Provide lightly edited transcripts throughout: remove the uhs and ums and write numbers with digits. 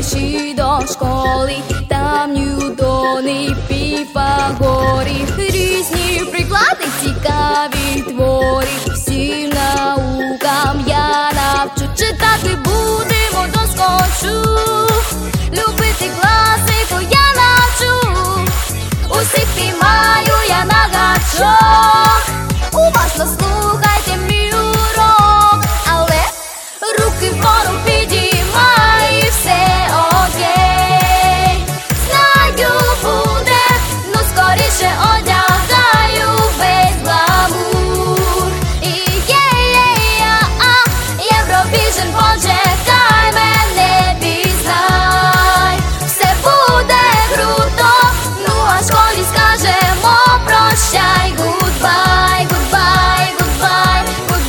мерші до школи, там Ньютони, Піфагори, різні приклади, цікаві твори. Всім наукам я навчу, читати будемо доскочу, любити класику я навчу, усіх піймаю я на гачок. Уважно слухайте мій урок, але руки вгору підіймай, і все окей. Знаю буде, ну скоріше одягаю весь гламур. І Євробіжн, почекай, мене пізнай. Все буде круто, ну а школі скажемо прощай, гудбай, гудбай, гудбай,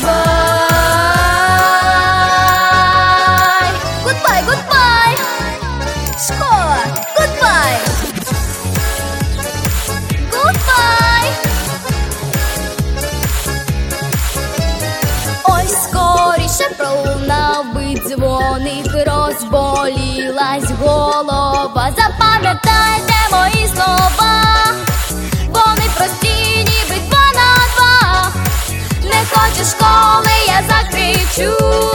гудбай. Гудбай, гудбай. Школа, гудбай. Гудбай. Ой, скоріше пролунав би дзвоник, розболілась голова. Запам'ятайте мої слова, вони прості, ніби 2 на 2. Не хочеш школи, я закричу.